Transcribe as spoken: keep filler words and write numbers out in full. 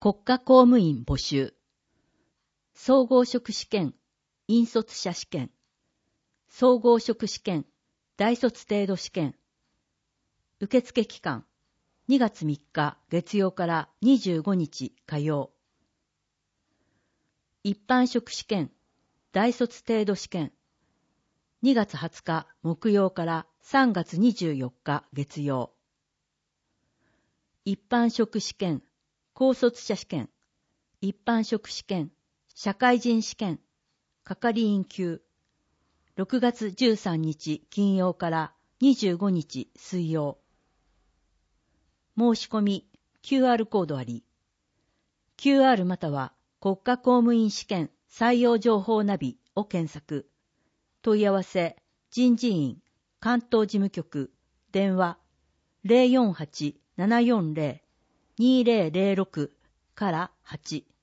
国家公務員募集。総合職試験、引率者試験。総合職試験、大卒程度試験。受付期間、にがつみっか月曜からにじゅうごにち火曜。一般職試験、大卒程度試験。にがつはつか木曜からさんがつにじゅうよっか月曜。一般職試験、高卒者試験。一般職試験、社会人試験、係員級。ろくがつじゅうさんにち金曜からにじゅうごにち水曜。申し込み キューアール コードあり。キューアール または国家公務員試験採用情報ナビを検索。問い合わせ人事院関東事務局電話 ゼロよんはち ななよんゼロ にゼロゼロろく からはち。